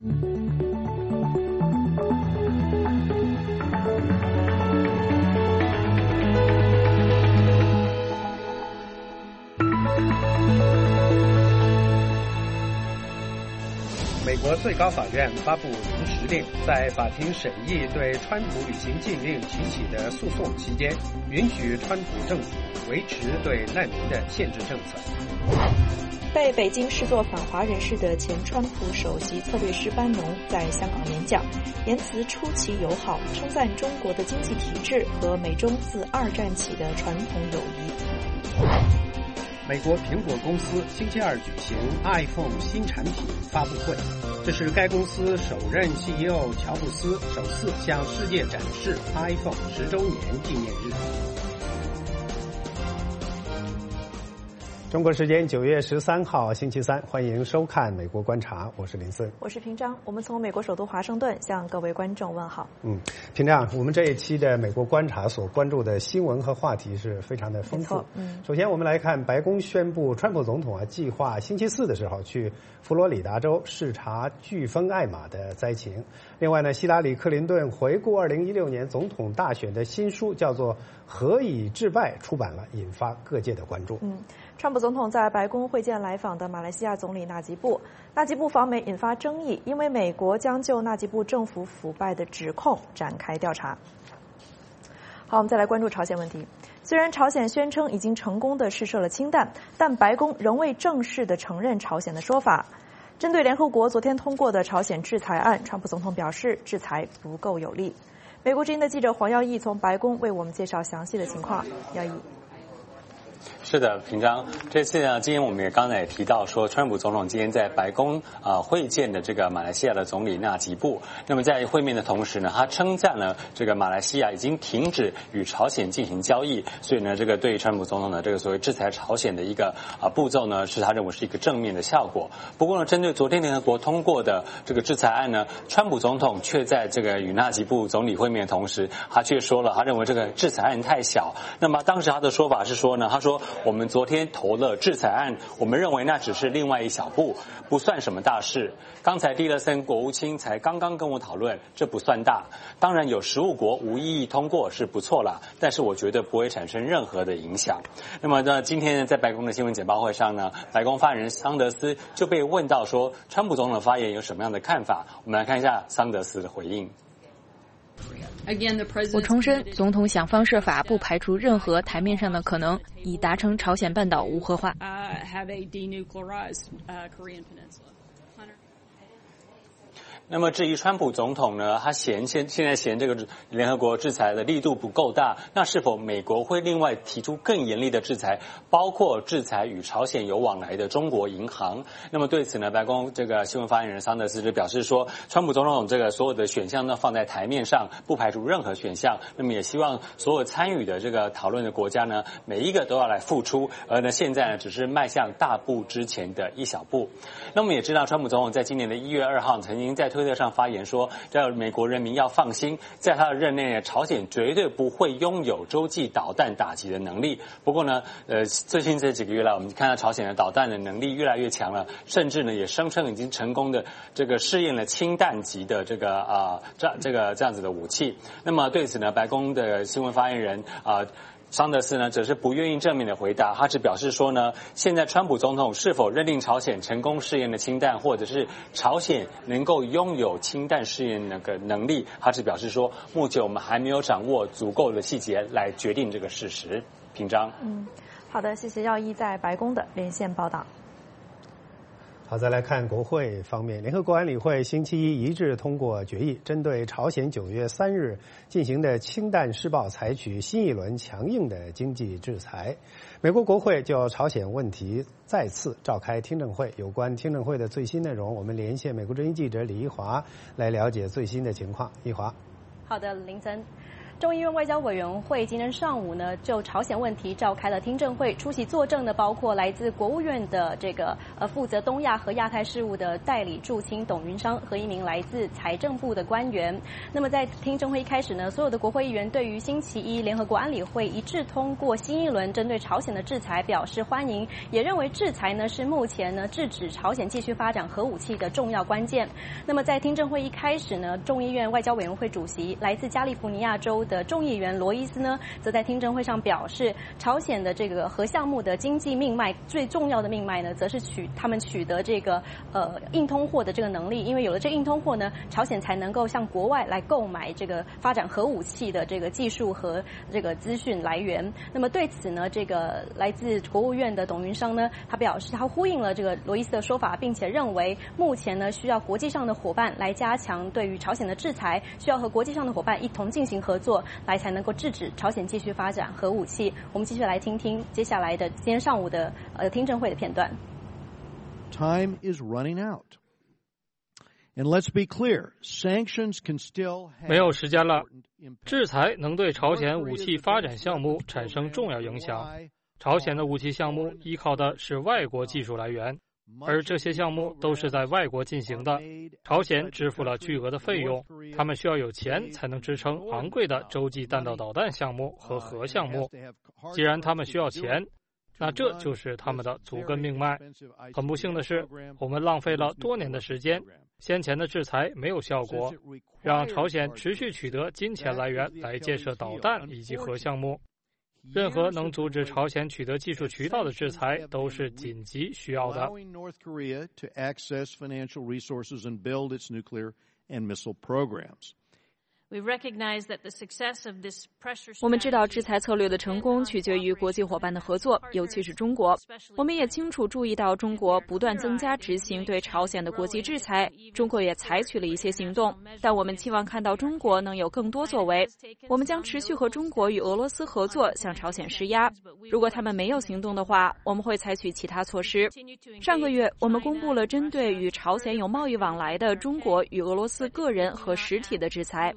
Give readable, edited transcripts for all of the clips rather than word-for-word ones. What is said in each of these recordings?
美国最高法院发布临时令，在法庭审议对川普履行禁令提起的诉讼期间，允许川普政府维持对难民的限制政策。 被北京视作反华人士的前川普首席策略师班农在香港演讲，言辞出奇友好，称赞中国的经济体制和美中自二战起的传统友谊。 美国苹果公司星期二举行 iPhone 新产品发布会，这是该公司首任 CEO 乔布斯首次向世界展示 iPhone 10周年纪念日。中国时间9月13号星期三，欢迎收看《美国观察》，我是林森， 我是平章。我们从美国首都华盛顿向各位观众问好。 平章，我们这一期的《美国观察》所关注的新闻和话题是非常的丰富。首先我们来看，白宫宣布川普总统计划星期四的时候去佛罗里达州视察飓风艾玛的灾情。另外呢，希拉里·克林顿回顾2016年总统大选的新书叫做《何以致败》出版了，引发各界的关注。 川普总统在白宫会见来访的马来西亚总理纳吉布，纳吉布访美引发争议，因为美国将就纳吉布政府腐败的指控展开调查。好，我们再来关注朝鲜问题。虽然朝鲜宣称已经成功地试射了氢弹，但白宫仍未正式地承认朝鲜的说法。针对联合国昨天通过的朝鲜制裁案，川普总统表示制裁不够有力。美国之音的记者黄耀义从白宫为我们介绍详细的情况。耀义。 是的，平章，这次呢，今天我们刚才也提到说，川普总统今天在白宫会见的这个马来西亚的总理纳吉布。那么在会面的同时呢，他称赞了这个马来西亚已经停止与朝鲜进行交易，所以呢，这个对于川普总统的这个所谓制裁朝鲜的一个步骤呢，是他认为是一个正面的效果。不过呢，针对昨天联合国通过的这个制裁案呢，川普总统却在这个与纳吉布总理会面的同时，他却说了，他认为这个制裁案太小。那么当时他的说法是说呢，他说我们昨天投了制裁案，我们认为那只是另外一小步，不算什么大事。刚才蒂勒森国务卿才刚刚跟我讨论，这不算大。当然有15国无异议通过是不错啦，但是我觉得不会产生任何的影响。那么呢，今天在白宫的新闻简报会上呢，白宫发言人桑德斯就被问到说，川普总统的发言有什么样的看法？我们来看一下桑德斯的回应。 我重申，总统想方设法不排除任何台面上的可能，以达成朝鲜半岛无核化。 那么至于川普总统呢，他现在嫌这个联合国制裁的力度不够大，那是否美国会另外提出更严厉的制裁，包括制裁与朝鲜有往来的中国银行？那么对此呢，白宫这个新闻发言人桑德斯就表示说，川普总统这个所有的选项呢放在台面上，不排除任何选项。那么也希望所有参与的这个讨论的国家呢，每一个都要来付出，而呢现在呢只是迈向大步之前的一小步。那么也知道，川普总统在今年的1月2号曾经在推特上发言说，叫美国人民要放心，在他的任内，朝鲜绝对不会拥有洲际导弹打击的能力。不过呢，最近这几个月来，我们看到朝鲜的导弹的能力越来越强了，甚至呢也声称已经成功的这个试验了氢弹级的这样子的武器。那么对此呢，白宫的新闻发言人桑德斯呢，则是不愿意正面的回答，他只表示说呢，现在川普总统是否认定朝鲜成功试验了氢弹，或者是朝鲜能够拥有氢弹试验那个能力，他只表示说，目前我们还没有掌握足够的细节来决定这个事实。平章。 好的，谢谢耀一在白宫的连线报道。 好，再来看国会方面，联合国安理会星期一一致通过决议，针对朝鲜9月3日进行的氢弹试爆采取新一轮强硬的经济制裁。美国国会就朝鲜问题再次召开听证会，有关听证会的最新内容，我们连线美国之音记者李一华来了解最新的情况。一华。 好的，林森。 众议院外交委员会今天上午呢，就朝鲜问题召开了听证会，出席作证的包括来自国务院的这个负责东亚和亚太事务的代理驻青董云商和一名来自财政部的官员。那么在听证会一开始呢，所有的国会议员对于星期一联合国安理会一致通过新一轮针对朝鲜的制裁表示欢迎，也认为制裁呢是目前呢制止朝鲜继续发展核武器的重要关键。那么在听证会一开始呢，众议院外交委员会主席来自加利福尼亚州的众议员罗伊斯呢，则在听证会上表示，朝鲜的这个核项目的经济命脉最重要的命脉呢，则是他们取得这个硬通货的这个能力，因为有了这个硬通货呢，朝鲜才能够向国外来购买这个发展核武器的这个技术和这个资讯来源。那么对此呢，这个来自国务院的董云商呢，他表示他呼应了这个罗伊斯的说法，并且认为目前呢需要国际上的伙伴来加强对于朝鲜的制裁，需要和国际上的伙伴一同进行合作，来才能够制止朝鲜继续发展核武器。我们继续来听听接下来的今天上午的听证会的片段。 Time is running out. And let's be clear, sanctions can still have 没有时间了，制裁能对朝鲜武器发展项目产生重要影响。朝鲜的武器项目依靠的是外国技术来源，而这些项目都是在外国进行的。朝鲜支付了巨额的费用，他们需要有钱才能支撑昂贵的洲际弹道导弹项目和核项目。既然他们需要钱，那这就是他们的足根命脉。很不幸的是，我们浪费了多年的时间，先前的制裁没有效果，让朝鲜持续取得金钱来源来建设导弹以及核项目。任何能阻止朝鲜取得技术渠道的制裁都是紧急需要的。 我们知道制裁策略的成功取决于国际伙伴的合作，尤其是中国。我们也清楚注意到中国不断增加执行对朝鲜的国际制裁，中国也采取了一些行动，但我们期望看到中国能有更多作为。我们将持续和中国与俄罗斯合作，向朝鲜施压。如果他们没有行动的话，我们会采取其他措施。上个月，我们公布了针对与朝鲜有贸易往来的中国与俄罗斯个人和实体的制裁。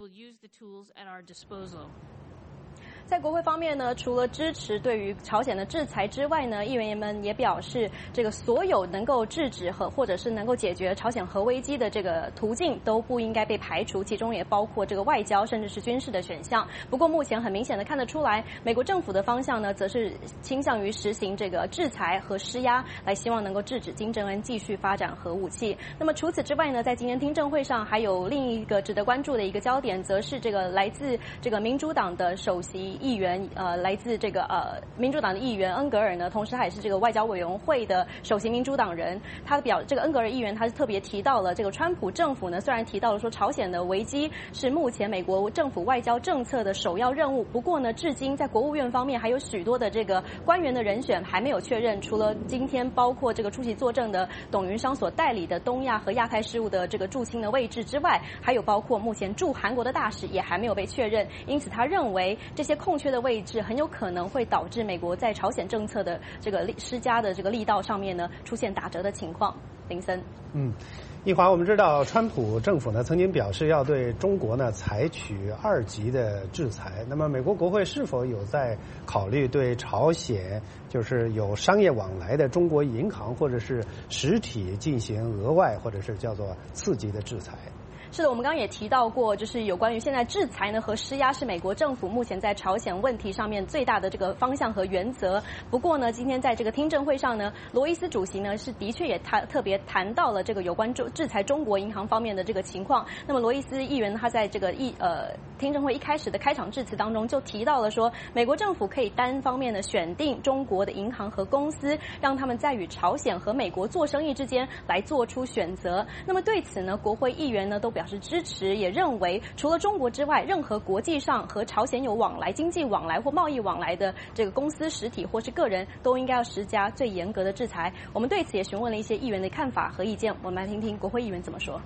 在国会方面呢，除了支持对于朝鲜的制裁之外呢，议员们也表示，这个所有能够制止或者是能够解决朝鲜核危机的这个途径都不应该被排除，其中也包括这个外交甚至是军事的选项。不过目前很明显的看得出来，美国政府的方向呢，则是倾向于实行这个制裁和施压，来希望能够制止金正恩继续发展核武器。那么除此之外呢，在今天听证会上还有另一个值得关注的一个焦点，则是这个来自这个民主党的首席议员来自这个民主党的议员恩格尔呢，同时他也是这个外交委员会的首席民主党人。这个恩格尔议员他是特别提到了这个川普政府呢，虽然提到了说朝鲜的危机是目前美国政府外交政策的首要任务，不过呢，至今在国务院方面还有许多的这个官员的人选还没有确认。除了今天包括这个出席作证的董云商所代理的东亚和亚太事务的这个驻青的位置之外，还有包括目前驻韩国的大使也还没有被确认。因此他认为这些空缺的位置很有可能会导致美国在朝鲜政策的这个施加的这个力道上面呢出现打折的情况。林森， 一华，我们知道川普政府呢曾经表示要对中国呢采取2级的制裁。那么美国国会是否有在考虑对朝鲜就是有商业往来的中国银行或者是实体进行额外或者是叫做次级的制裁？ 是的，我们刚刚也提到过，就是有关于现在制裁呢和施压是美国政府目前在朝鲜问题上面最大的这个方向和原则。不过呢，今天在这个听证会上呢，罗伊斯主席呢是的确也特别谈到了这个有关制裁中国银行方面的这个情况。那么罗伊斯议员他在这个听证会一开始的开场致辞当中就提到了说，美国政府可以单方面的选定中国的银行和公司，让他们在与朝鲜和美国做生意之间来做出选择。那么对此呢，国会议员呢都表示支持，也认为除了中国之外，任何国际上和朝鲜有往来、经济往来或贸易往来的这个公司、实体或是个人，都应该要施加最严格的制裁。我们对此也询问了一些议员的看法和意见，我们来听听国会议员怎么说。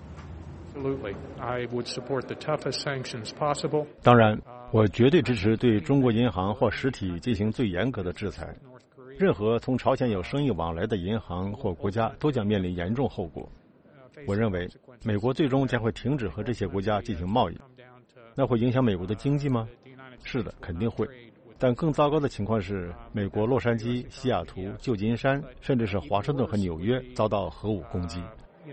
当然，我绝对支持对中国银行或实体进行最严格的制裁。任何从朝鲜有生意往来的银行或国家都将面临严重后果。我认为美国最终将会停止和这些国家进行贸易。 那会影响美国的经济吗？是的，肯定会。但更糟糕的情况是，美国洛杉矶、西雅图、旧金山，甚至是华盛顿和纽约遭到核武攻击。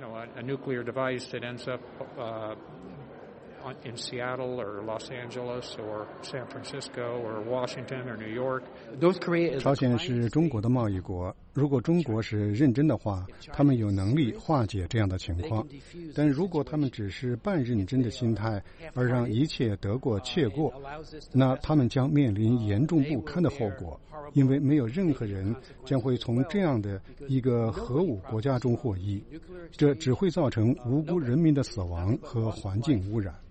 In Seattle or Los Angeles or San Francisco or Washington or New York. 朝鲜是中国的贸易国，如果中国是认真的话，他们有能力化解这样的情况。但如果他们只是半认真的心态，而让一切得过且过，那他们将面临严重不堪的后果，因为没有任何人将会从这样的一个核武国家中获益，这只会造成无辜人民的死亡和环境污染。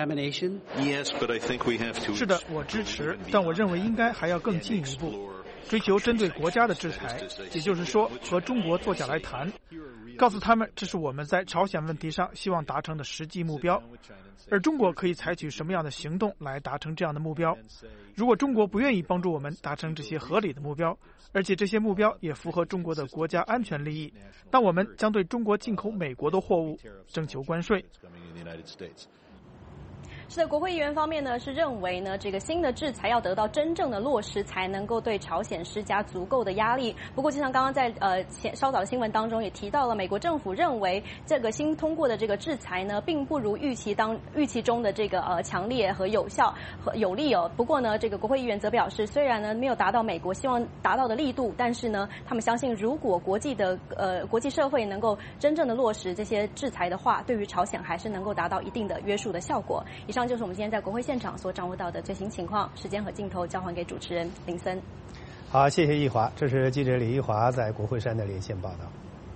是的，我支持，但我认为应该还要更进一步，追求针对国家的制裁，也就是说和中国坐下来谈，告诉他们这是我们在朝鲜问题上希望达成的实际目标，而中国可以采取什么样的行动来达成这样的目标。如果中国不愿意帮助我们达成这些合理的目标，而且这些目标也符合中国的国家安全利益，那我们将对中国进口美国的货物征求关税。 是的，国会议员方面呢是认为呢，这个新的制裁要得到真正的落实，才能够对朝鲜施加足够的压力。不过，就像刚刚在稍早的新闻当中也提到了，美国政府认为这个新通过的这个制裁呢，并不如预期中的这个强烈和有效和有力哦。不过呢，这个国会议员则表示，虽然呢没有达到美国希望达到的力度，但是呢，他们相信如果国际社会能够真正的落实这些制裁的话，对于朝鲜还是能够达到一定的约束的效果。以上就是我们今天在国会现场所掌握到的最新情况。时间和镜头交还给主持人林森。 好，谢谢易华，这是记者李易华在国会山的连线报道。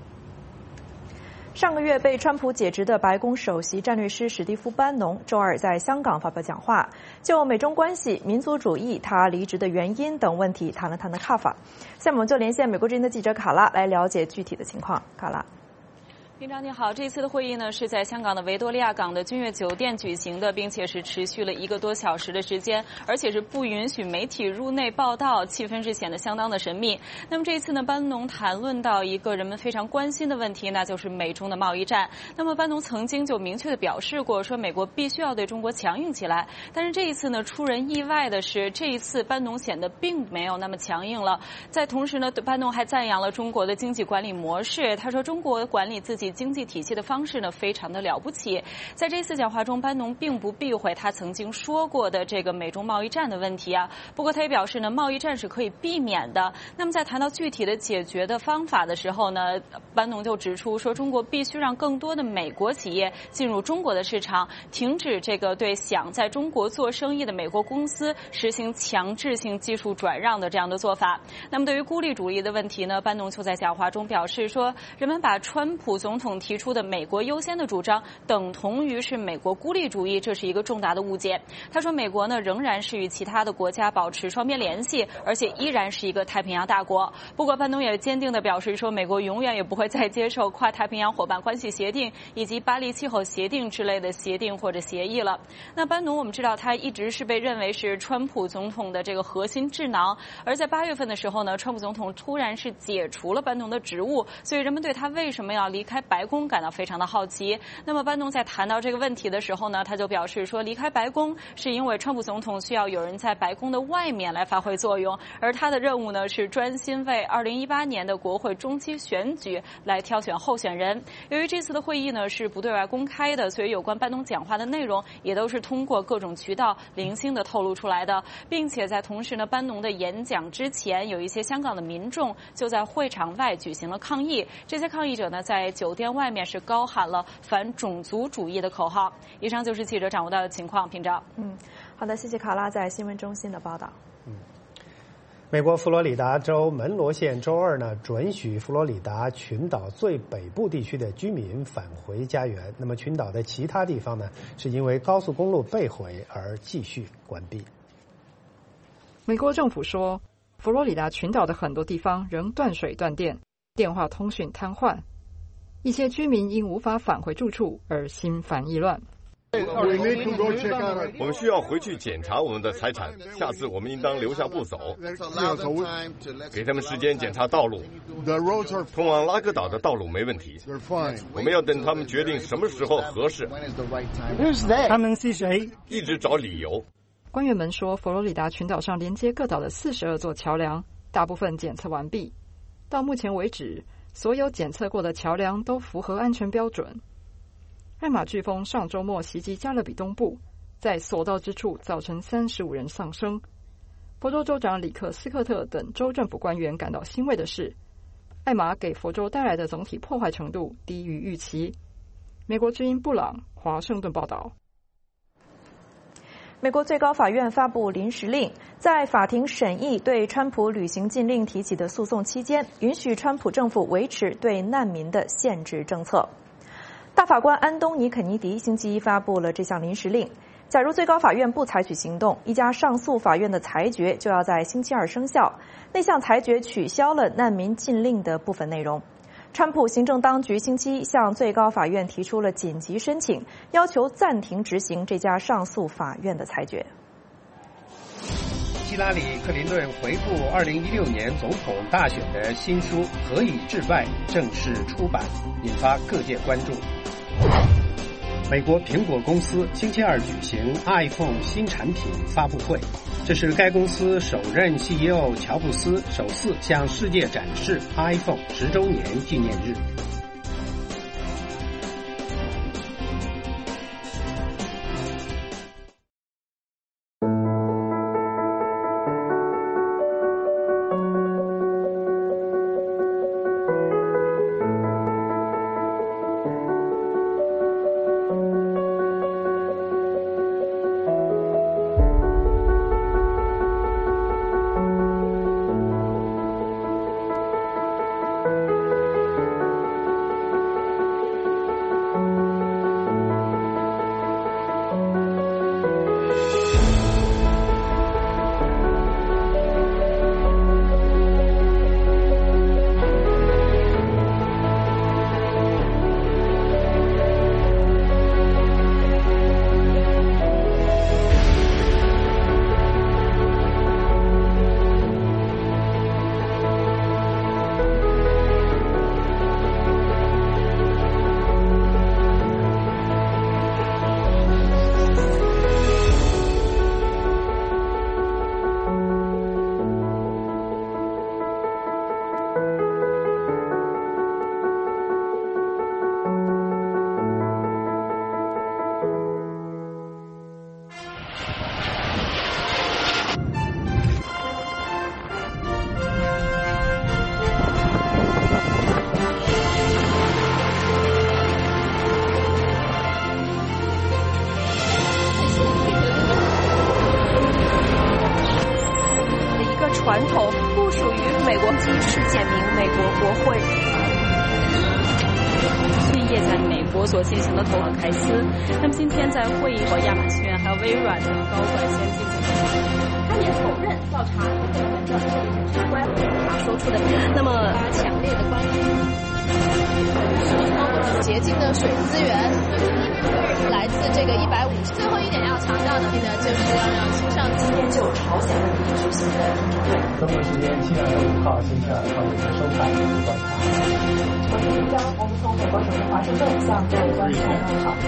上个月被川普解职的白宫首席战略师史蒂夫·班农周二在香港发表讲话，就美中关系、民族主义、他离职的原因等问题谈了他的看法。下面我们就连线美国之音的记者卡拉来了解具体的情况。卡拉。 平常你好，这次的会议呢是在香港的维多利亚港的君悦酒店举行的，并且是持续了1个多小时的时间，而且是不允许媒体入内报道，气氛是显得相当的神秘。那么这一次呢，班农谈论到一个人们非常关心的问题，那就是美中的贸易战。那么班农曾经就明确的表示过，说美国必须要对中国强硬起来。但是这一次呢，出人意外的是，这一次班农显得并没有那么强硬了。在同时呢，班农还赞扬了中国的经济管理模式，他说中国管理自己经济体系的方式呢非常的了不起。在这次讲话中，班农并不避讳他曾经说过的这个美中贸易战的问题啊。不过他也表示呢，贸易战是可以避免的。那么在谈到具体的解决的方法的时候呢，班农就指出说，中国必须让更多的美国企业进入中国的市场，停止这个对想在中国做生意的美国公司实行强制性技术转让的这样的做法。那么对于孤立主义的问题呢，班农就在讲话中表示说，人们把川普总统提出的美国优先的主张等同于是美国孤立主义，这是一个重大的误解。他说美国呢仍然是与其他的国家保持双边联系，而且依然是一个太平洋大国。不过班农也坚定地表示说，美国永远也不会再接受跨太平洋伙伴关系协定以及巴黎气候协定之类的协定或者协议了。那班农我们知道他一直是被认为是川普总统的这个核心智囊，而在8月份的时候呢，川普总统突然是解除了班农的职务，所以人们对他为什么要离开白宫感到非常的好奇。那么班农在谈到这个问题的时候呢，他就表示说，离开白宫是因为川普总统需要有人在白宫的外面来发挥作用，而他的任务呢是专心为2018年的国会中期选举来挑选候选人。由于这次的会议呢是不对外公开的，所以有关班农讲话的内容也都是通过各种渠道零星的透露出来的，并且在同时呢，班农的演讲之前，有一些香港的民众就在会场外举行了抗议。这些抗议者呢在酒店外面是高喊了反种族主义的口号。以上就是记者掌握到的情况。平照。 好的，谢谢卡拉在新闻中心的报道。 美国佛罗里达州门罗县周二呢准许佛罗里达群岛最北部地区的居民返回家园。那么群岛的其他地方呢，是因为高速公路被毁而继续关闭。 美国政府说，佛罗里达群岛的很多地方仍断水断电，电话通讯瘫痪，一些居民因无法返回住处而心烦意乱。 我们需要回去检查我们的财产，下次我们应当留下步走，给他们时间检查道路。通往拉格岛的道路没问题，我们要等他们决定什么时候合适。 他们是谁？ 一直找理由。 官员们说，佛罗里达群岛上连接各岛的42座桥梁，大部分检测完毕。到目前为止，所有检测过的桥梁都符合安全标准。艾玛飓风上周末袭击加勒比东部，在所到之处造成35人丧生。佛州州长里克斯科特等州政府官员感到欣慰的是，艾玛给佛州带来的总体破坏程度低于预期。美国之音布朗华盛顿报道。 美国最高法院发布临时令，在法庭审议对川普旅行禁令提起的诉讼期间，允许川普政府维持对难民的限制政策。大法官安东尼·肯尼迪星期一发布了这项临时令，假如最高法院不采取行动，一家上诉法院的裁决就要在星期二生效。那项裁决取消了难民禁令的部分内容。川普行政当局星期一向最高法院提出了紧急申请，要求暂停执行这家上诉法院的裁决。 希拉里·克林顿回顾2016年总统大选的新书《何以致败》正式出版，引发各界关注。美国苹果公司星期二举行 iPhone 新产品发布会，这是该公司首任 CEO 乔布斯首次向世界展示 iPhone 10周年纪念日。 传统不属于美国基世界名美国国会。 是夜在美国所进行的投凯斯，那么今天在会议和亚马逊还有微软的高管先进行。 他也否认调查人员的相关他说出的那么强烈的关于洁净的水资源来自这个150。最后一点要强调的就是要让青少年今天就朝鲜问题举行的听证会。 中国时间7月5号星期二上午收看观察。 我是林江，我们从美国首都华盛顿向各位观众问好。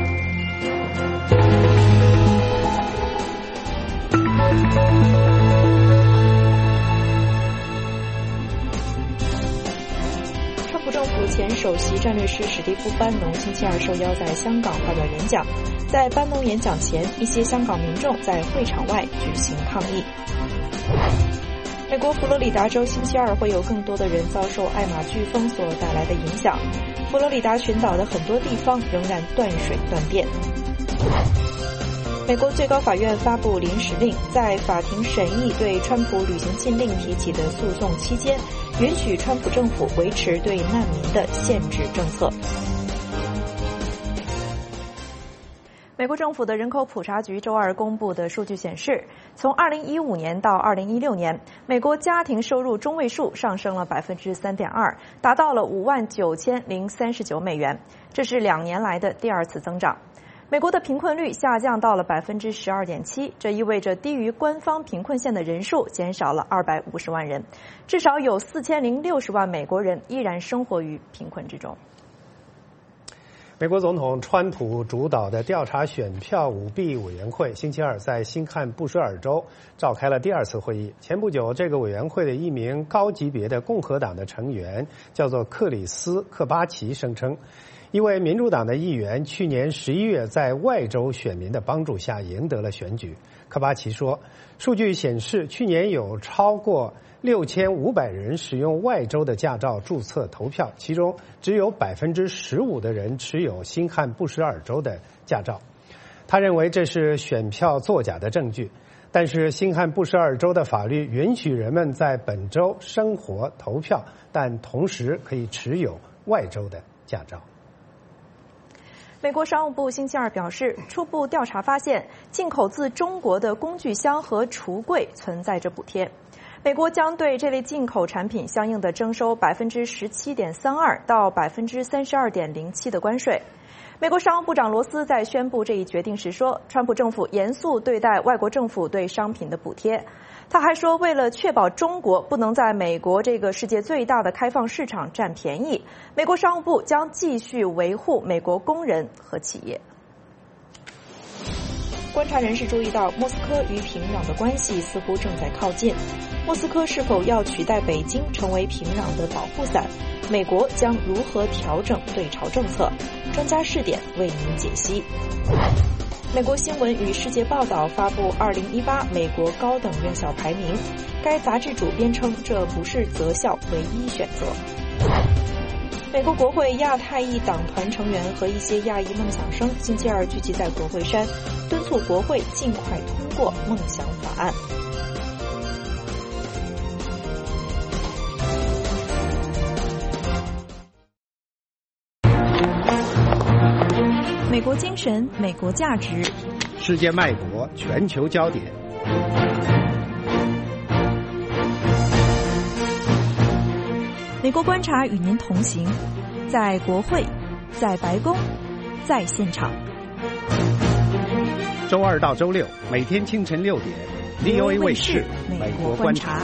川普政府前首席战略师史蒂夫·班农星期二受邀在香港发表演讲，在班农演讲前，一些香港民众在会场外举行抗议。美国佛罗里达州星期二会有更多的人遭受艾玛飓风所带来的影响，佛罗里达群岛的很多地方仍然断水断电。美国最高法院发布临时令，在法庭审议对川普旅行禁令提起的诉讼期间，允许川普政府维持对难民的限制政策。美国政府的人口普查局周二公布的数据显示，从2015年到2016年，美国家庭收入中位数上升了 3.2%， 达到了$59,039，这是2年来的第二次增长。 美国的贫困率下降到了12.7%，这意味着低于官方贫困线的人数减少了250万人，至少有4060万美国人依然生活于贫困之中。 美国总统川普主导的调查选票舞弊委员会星期二在新罕布什尔州召开了第2次会议。前不久，这个委员会的一名高级别的共和党的成员叫做克里斯·克巴奇声称，一位民主党的议员去年11月在外州选民的帮助下赢得了选举。科巴奇说，数据显示去年有超过6500人使用外州的驾照注册投票，其中只有15%的人持有新罕布什尔州的驾照。他认为这是选票作假的证据，但是新罕布什尔州的法律允许人们在本州生活投票，但同时可以持有外州的驾照。 美国商务部星期二表示，初步调查发现，进口自中国的工具箱和橱柜存在着补贴。美国将对这类进口产品相应的征收17.32%到32.07%的关税。美国商务部长罗斯在宣布这一决定时说，川普政府严肃对待外国政府对商品的补贴。他还说，为了确保中国不能在美国这个世界最大的开放市场占便宜，美国商务部将继续维护美国工人和企业。观察人士注意到，莫斯科与平壤的关系似乎正在靠近。莫斯科是否要取代北京成为平壤的保护伞？美国将如何调整对朝政策？专家视点为您解析。美国新闻与世界报道发布2018美国高等院校排名，该杂志主编称这不是择校唯一选择。美国国会亚太裔党团成员和一些亚裔梦想生星期二聚集在国会山，敦促国会尽快通过梦想法案。美国精神，美国价值， 世界脉搏，全球焦点。 美国观察与您同行，在国会，在白宫，在现场。 周二到周六，每天清晨6点 ，VOA 卫视美国观察。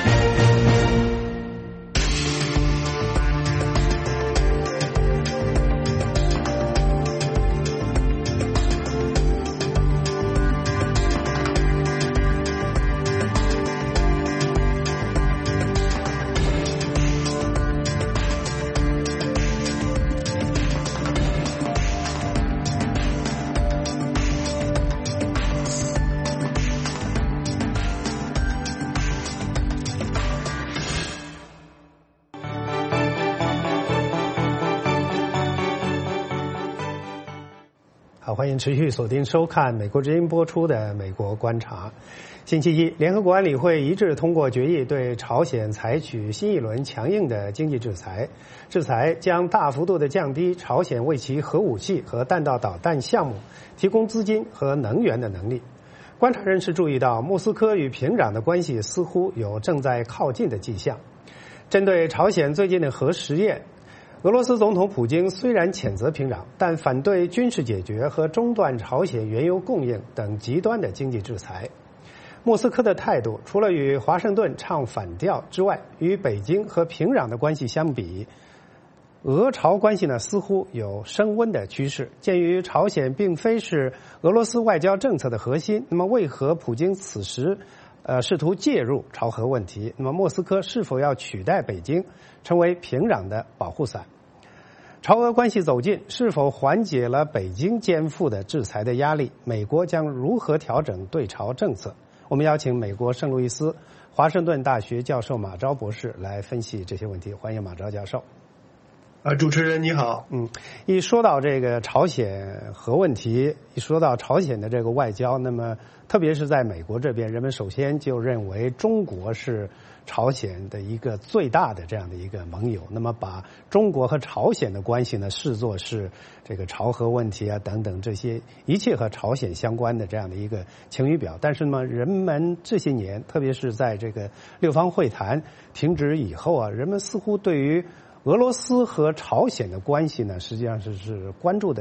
欢迎持续锁定收看美国之音播出的《美国观察》。星期一，联合国安理会一致通过决议，对朝鲜采取新一轮强硬的经济制裁。制裁将大幅度地降低朝鲜为其核武器和弹道导弹项目提供资金和能源的能力。观察人士注意到，莫斯科与平壤的关系似乎有正在靠近的迹象。针对朝鲜最近的核实验，俄罗斯总统普京虽然谴责平壤，但反对军事解决和中断朝鲜原油供应等极端的经济制裁。莫斯科的态度除了与华盛顿唱反调之外，与北京和平壤的关系相比，俄朝关系呢似乎有升温的趋势。鉴于朝鲜并非是俄罗斯外交政策的核心，那么为何普京此时试图介入朝核问题？那么莫斯科是否要取代北京成为平壤的保护伞？朝俄关系走近，是否缓解了北京肩负的制裁的压力？美国将如何调整对朝政策？我们邀请美国圣路易斯华盛顿大学教授马昭博士来分析这些问题。欢迎马昭教授。 主持人你好。 一说到这个朝鲜核问题，一说到朝鲜的这个外交，那么特别是在美国这边，人们首先就认为中国是朝鲜的一个最大的这样的一个盟友，那么把中国和朝鲜的关系呢视作是这个朝核问题啊等等这些一切和朝鲜相关的这样的一个晴雨表。但是呢，人们这些年，特别是在这个六方会谈停止以后啊，人们似乎对于俄罗斯和朝鲜的关系呢，实际上是关注的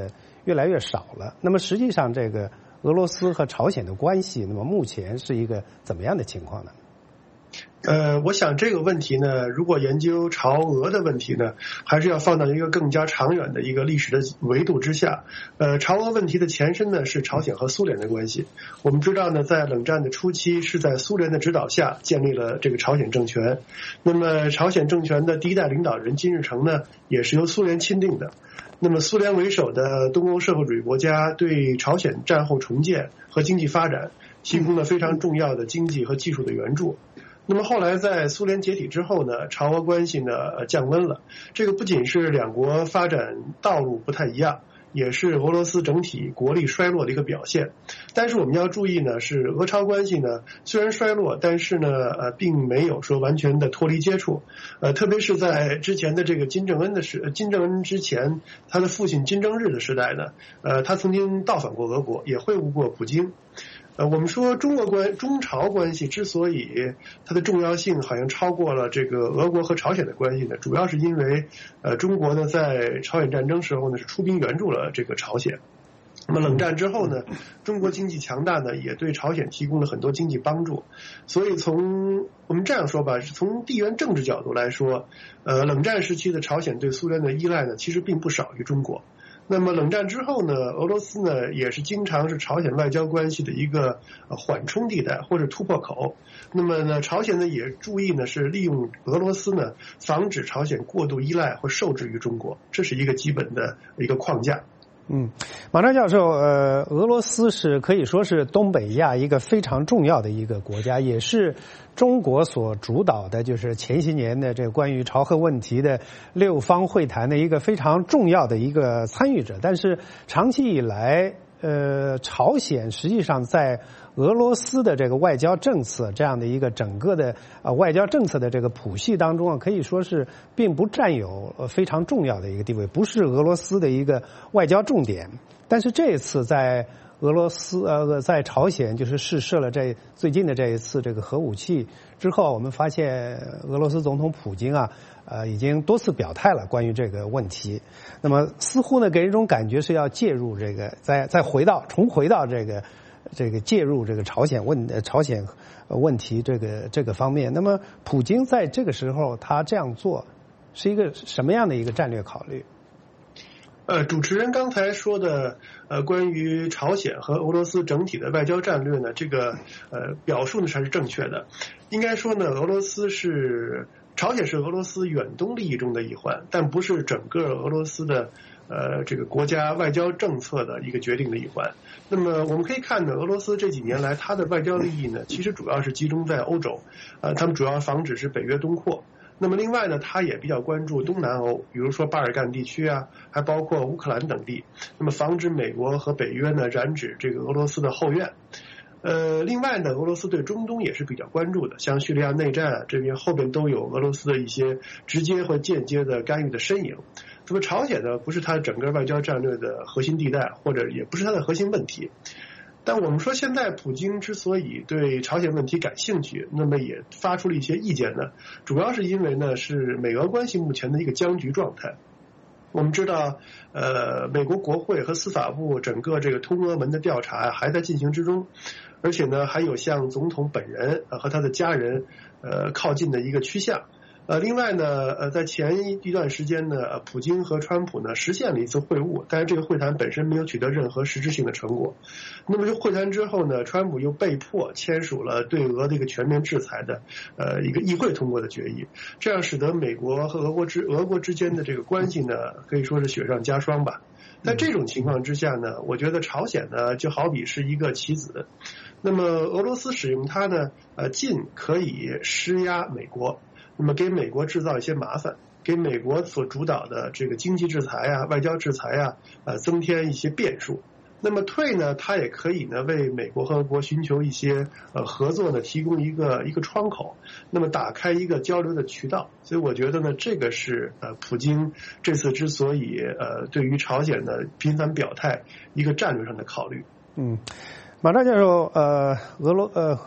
越来越少了。那么实际上，这个俄罗斯和朝鲜的关系，那么目前是一个怎么样的情况呢？ 我想这个问题呢，如果研究朝俄的问题呢，还是要放到一个更加长远的一个历史的维度之下。朝俄问题的前身呢是朝鲜和苏联的关系。我们知道呢，在冷战的初期是在苏联的指导下建立了这个朝鲜政权。那么朝鲜政权的第一代领导人金日成呢，也是由苏联钦定的。那么苏联为首的东欧社会主义国家对朝鲜战后重建和经济发展提供了非常重要的经济和技术的援助。那么后来在苏联解体之后呢，朝俄关系呢降温了。这个不仅是两国发展道路不太一样，也是俄罗斯整体国力衰落的一个表现。但是我们要注意呢，是俄朝关系呢虽然衰落，但是呢并没有说完全的脱离接触。特别是在之前的这个金正恩之前，他的父亲金正日的时代呢，他曾经到访过俄国，也会晤过普京。我们说中朝关系之所以它的重要性好像超过了这个俄国和朝鲜的关系呢，主要是因为中国呢在朝鲜战争时候呢是出兵援助了这个朝鲜。那么冷战之后呢，中国经济强大呢，也对朝鲜提供了很多经济帮助。所以我们这样说吧，从地缘政治角度来说，冷战时期的朝鲜对苏联的依赖呢，其实并不少于中国。那么冷战之后呢，俄罗斯呢也是经常是朝鲜外交关系的一个缓冲地带或者突破口。那么呢，朝鲜呢也注意呢是利用俄罗斯呢，防止朝鲜过度依赖或受制于中国，这是一个基本的一个框架。 马昭教授，俄罗斯是可以说是东北亚一个非常重要的一个国家，也是中国所主导的，就是前些年的这个关于朝核问题的六方会谈的一个非常重要的一个参与者。但是长期以来，朝鲜实际上在俄罗斯的这个外交政策这样的一个整个的外交政策的这个谱系当中可以说是并不占有非常重要的一个地位，不是俄罗斯的一个外交重点。但是这次在俄罗斯在朝鲜就是试射了最近的这一次这个核武器之后，我们发现俄罗斯总统普京已经多次表态了关于这个问题。那么似乎呢给人一种感觉是要介入这个重回到这个介入这个朝鲜问题这个方面。那么普京在这个时候他这样做是一个什么样的一个战略考虑？ 主持人刚才说的关于朝鲜和俄罗斯整体的外交战略呢，这个表述呢才是正确的。应该说呢，朝鲜是俄罗斯远东利益中的一环，但不是整个俄罗斯的这个国家外交政策的一个决定的一环。那么我们可以看呢，俄罗斯这几年来它的外交利益呢，其实主要是集中在欧洲，他们主要防止是北约东扩。那么另外呢，他也比较关注东南欧，比如说巴尔干地区还包括乌克兰等地，那么防止美国和北约呢染指这个俄罗斯的后院。另外呢，俄罗斯对中东也是比较关注的，像叙利亚内战这边后边都有俄罗斯的一些直接或间接的干预的身影。那么朝鲜呢，不是它整个外交战略的核心地带，或者也不是它的核心问题。但我们说现在普京之所以对朝鲜问题感兴趣，那么也发出了一些意见呢，主要是因为呢是美俄关系目前的一个僵局状态。我们知道美国国会和司法部整个这个通俄门的调查还在进行之中，而且呢还有向总统本人和他的家人靠近的一个趋向。另外呢在前一段时间呢，普京和川普呢实现了一次会晤，但是这个会谈本身没有取得任何实质性的成果。那么这会谈之后呢，川普又被迫签署了对俄的一个全面制裁的一个议会通过的决议，这样使得美国和俄国之间的这个关系呢可以说是雪上加霜吧。在这种情况之下呢，我觉得朝鲜呢就好比是一个棋子，那么俄罗斯使用它呢尽可以施压美国，那么给美国制造一些麻烦，给美国所主导的这个经济制裁外交制裁增添一些变数。那么退呢，它也可以呢为美国和俄国寻求一些合作呢提供一个窗口，那么打开一个交流的渠道。所以我觉得呢，这个是普京这次之所以对于朝鲜呢频繁表态一个战略上的考虑。 马昭教授，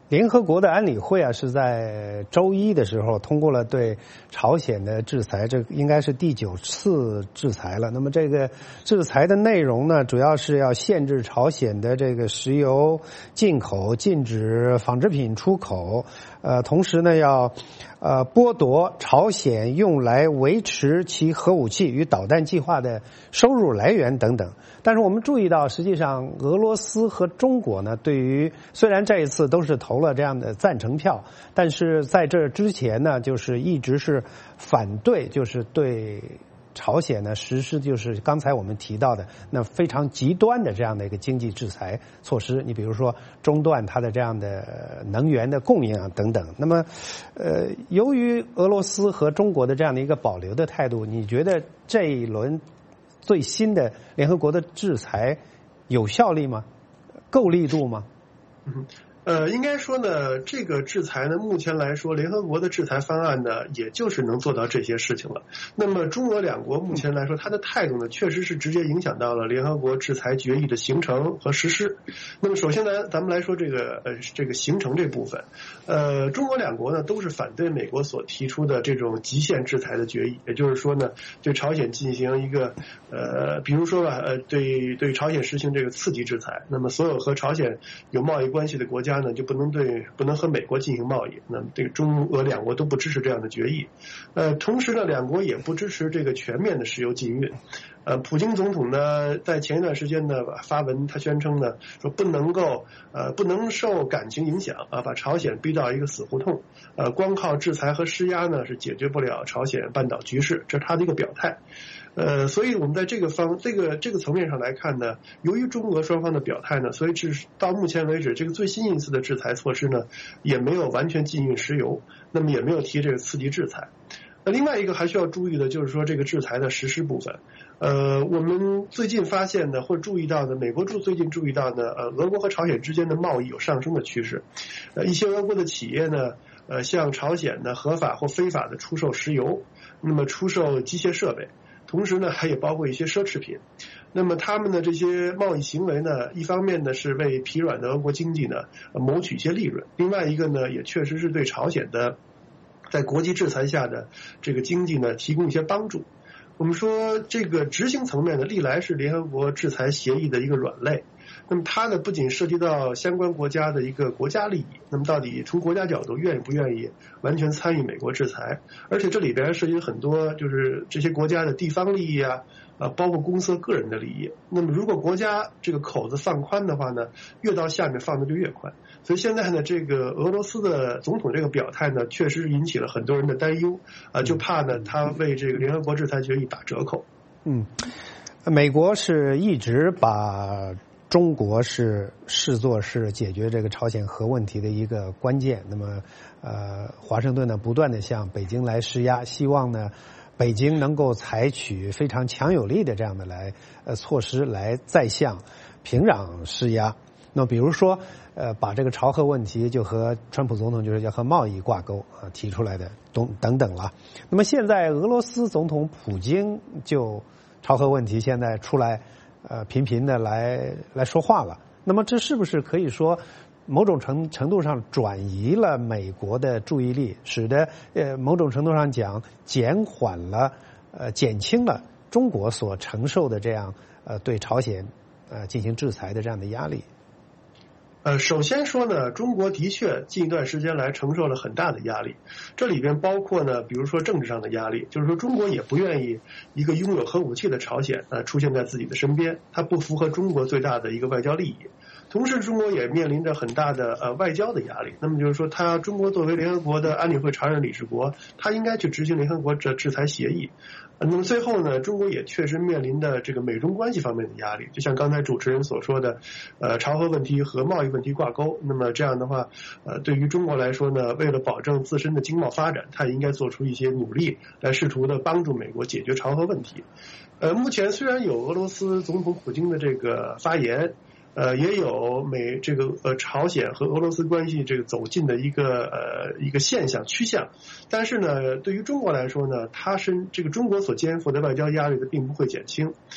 联合国的安理会啊，是在周一的时候通过了对朝鲜的制裁，这应该是第9次制裁了。那么这个制裁的内容呢，主要是要限制朝鲜的这个石油进口，禁止纺织品出口，同时呢要剥夺朝鲜用来维持其核武器与导弹计划的收入来源等等。但是我们注意到，实际上俄罗斯和中国呢，对于虽然这一次都是投了这样的赞成票，但是在这之前呢，就是一直是反对，就是对朝鲜呢实施就是刚才我们提到的那非常极端的这样的一个经济制裁措施。你比如说中断它的这样的能源的供应啊等等。那么由于俄罗斯和中国的这样的一个保留的态度，你觉得这一轮最新的联合国的制裁有效力吗？够力度吗？ 应该说呢，这个制裁呢，目前来说，联合国的制裁方案呢，也就是能做到这些事情了。那么中俄两国目前来说，它的态度呢，确实是直接影响到了联合国制裁决议的形成和实施。那么首先呢，咱们来说这个形成这部分，中俄两国呢都是反对美国所提出的这种极限制裁的决议，也就是说呢，对朝鲜进行一个比如说吧，对朝鲜实行这个次级制裁。那么所有和朝鲜有贸易关系的国家呢，就不能和美国进行贸易。那么这个中俄两国都不支持这样的决议。同时呢，两国也不支持这个全面的石油禁运。普京总统呢，在前一段时间呢发文，他宣称呢说不能受感情影响啊，把朝鲜逼到一个死胡同。光靠制裁和施压呢是解决不了朝鲜半岛局势，这是他的一个表态。所以我们在这个层面上来看呢，由于中俄双方的表态呢，所以到目前为止，这个最新一次的制裁措施呢，也没有完全禁运石油，那么也没有提这个次级制裁。另外一个还需要注意的就是说这个制裁的实施部分。我们最近发现的或者注意到的，美国最近注意到的，俄国和朝鲜之间的贸易有上升的趋势。一些俄国的企业呢，向朝鲜呢合法或非法的出售石油，那么出售机械设备。同时呢，还也包括一些奢侈品。那么他们的这些贸易行为呢，一方面呢是为疲软的俄国经济呢谋取一些利润，另外一个呢也确实是对朝鲜的在国际制裁下的这个经济呢提供一些帮助。我们说这个执行层面呢，历来是联合国制裁协议的一个软肋。那么它呢不仅涉及到相关国家的一个国家利益，那么到底从国家角度愿意不愿意完全参与美国制裁，而且这里边涉及很多就是这些国家的地方利益啊，包括公司个人的利益。那么如果国家这个口子放宽的话呢，越到下面放的就越宽。所以现在呢，这个俄罗斯的总统这个表态呢，确实引起了很多人的担忧就怕呢他为这个联合国制裁决议打折扣。 美国是一直把中国是视作是解决这个朝鲜核问题的一个关键。那么华盛顿呢不断的向北京来施压，希望呢北京能够采取非常强有力的这样的措施来再向平壤施压。那么比如说把这个朝核问题就和川普总统就是要和贸易挂钩提出来的等等了。那么现在俄罗斯总统普京就朝核问题现在出来频频的来说话了。那么这是不是可以说某种程度上转移了美国的注意力，使得某种程度上讲减缓了减轻了中国所承受的这样对朝鲜进行制裁的这样的压力？ 首先说呢，中国的确近一段时间来承受了很大的压力，这里边包括呢，比如说政治上的压力，就是说中国也不愿意一个拥有核武器的朝鲜出现在自己的身边，它不符合中国最大的一个外交利益。同时中国也面临着很大的外交的压力，那么就是说中国作为联合国的安理会常任理事国，它应该去执行联合国这制裁协议。那么最后呢，中国也确实面临的这个美中关系方面的压力，就像刚才主持人所说的朝核问题和贸易问题挂钩。那么这样的话对于中国来说呢，为了保证自身的经贸发展，它也应该做出一些努力来试图的帮助美国解决朝核问题。目前虽然有俄罗斯总统普京的这个发言，也有朝鲜和俄罗斯关系这个走近的一个现象趋向，但是呢，对于中国来说呢，这个中国所肩负的外交压力的并不会减轻。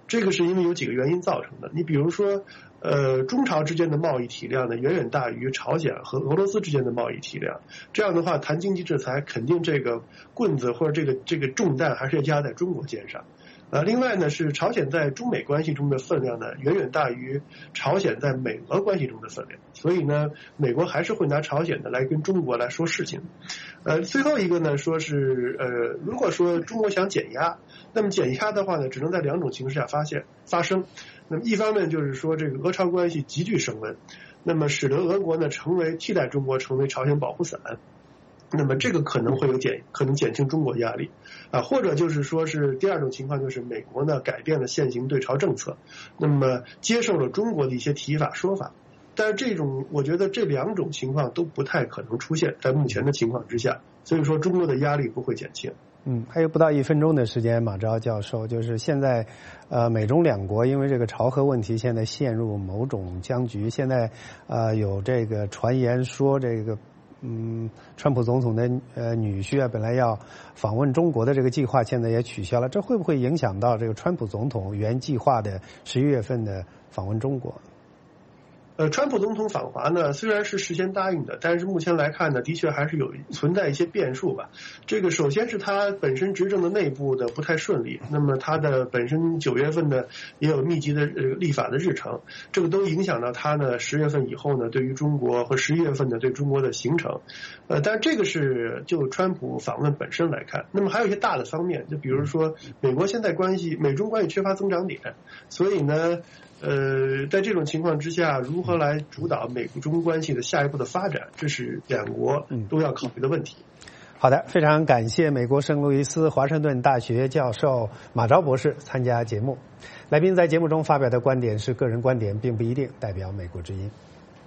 这个是因为有几个原因造成的。你比如说，中朝之间的贸易体量呢，远远大于朝鲜和俄罗斯之间的贸易体量。这样的话，谈经济制裁，肯定这个棍子或者这个重担还是要压在中国肩上。另外呢，是朝鲜在中美关系中的分量呢，远远大于朝鲜在美俄关系中的分量，所以呢，美国还是会拿朝鲜的来跟中国来说事情。最后一个呢，说是如果说中国想减压，那么减压的话呢，只能在两种形势下发生。那么一方面就是说，这个俄朝关系急剧升温，那么使得俄国呢替代中国成为朝鲜保护伞。那么这个可能减轻中国压力或者就是说是第二种情况，就是美国呢改变了现行对朝政策，那么接受了中国的一些提法说法。但是我觉得这两种情况都不太可能出现在目前的情况之下，所以说中国的压力不会减轻。 还有不到1分钟的时间，马昭教授，就是现在美中两国因为这个朝核问题现在陷入某种僵局，现在有这个传言说这个川普总统的女婿本来要访问中国的这个计划现在也取消了，这会不会影响到这个川普总统原计划的11月份的访问中国？ 川普总统访华呢，虽然是事先答应的，但是目前来看呢，的确还是存在一些变数吧。这个首先是他本身执政的内部的不太顺利，那么他的本身9月份呢也有密集的立法的日程，这个都影响到他呢10月份以后呢对于中国和11月份呢对中国的行程。但是这个是就川普访问本身来看，那么还有一些大的方面，就比如说美中关系缺乏增长点，所以呢在这种情况之下，如何来主导美中关系的下一步的发展，这是两国都要考虑的问题。 好的，非常感谢美国圣路易斯华盛顿大学教授马昭博士参加节目。来宾在节目中发表的观点是个人观点，并不一定代表美国之音。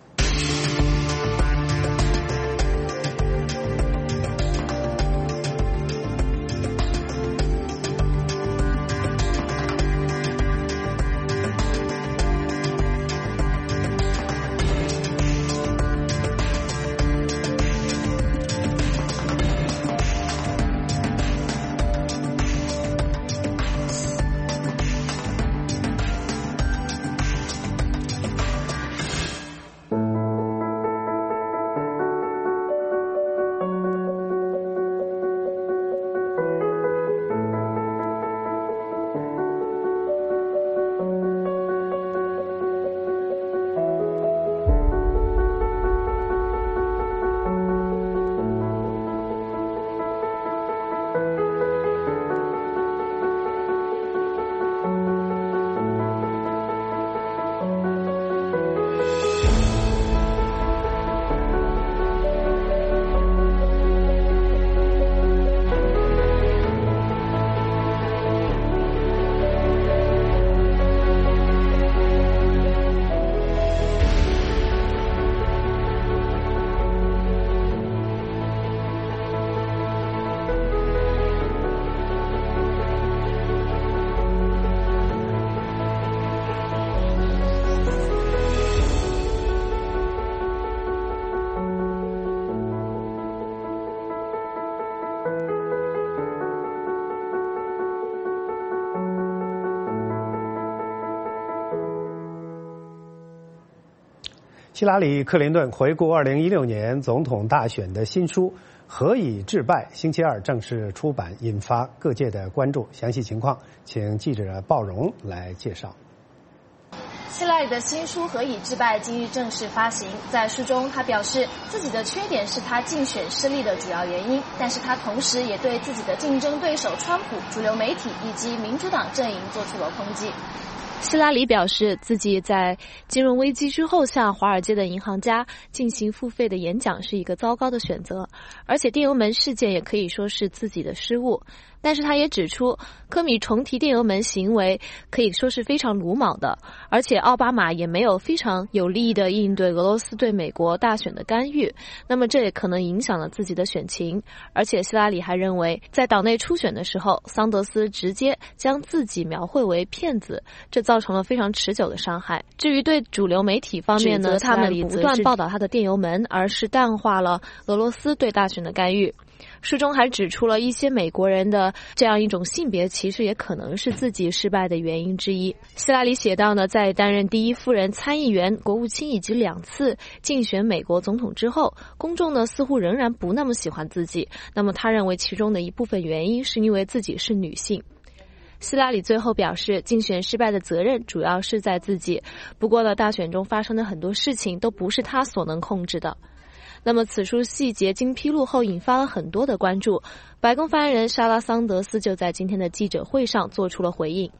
希拉里·克林顿回顾2016年总统大选的新书《何以致败》星期二正式出版，引发各界的关注。详细情况，请记者鲍荣来介绍。 希拉里的新书《何以致败》今日正式发行。在书中，他表示自己的缺点是他竞选失利的主要原因，但是他同时也对自己的竞争对手川普、主流媒体以及民主党阵营做出了抨击。 希拉里表示，自己在金融危机之后向华尔街的银行家进行付费的演讲是一个糟糕的选择，而且电邮门事件也可以说是自己的失误。但是他也指出，科米重提电邮门行为可以说是非常鲁莽的，而且奥巴马也没有非常有力的应对俄罗斯对美国大选的干预，那么这也可能影响了自己的选情。而且希拉里还认为，在党内初选的时候，桑德斯直接将自己描绘为骗子，这造成了非常持久的伤害。至于对主流媒体方面呢，他们不断报道他的电邮门，而是淡化了俄罗斯对大选的干预。 书中还指出了一些美国人的这样一种性别歧视也可能是自己失败的原因之一。希拉里写道呢，在担任第一夫人、参议员、国务卿以及2次竞选美国总统之后，公众呢似乎仍然不那么喜欢自己。那么他认为其中的一部分原因是因为自己是女性。希拉里最后表示，竞选失败的责任主要是在自己，不过呢，大选中发生的很多事情都不是他所能控制的。那么此书细节经披露后引发了很多的关注，白宫发言人莎拉桑德斯就在今天的记者会上做出了回应。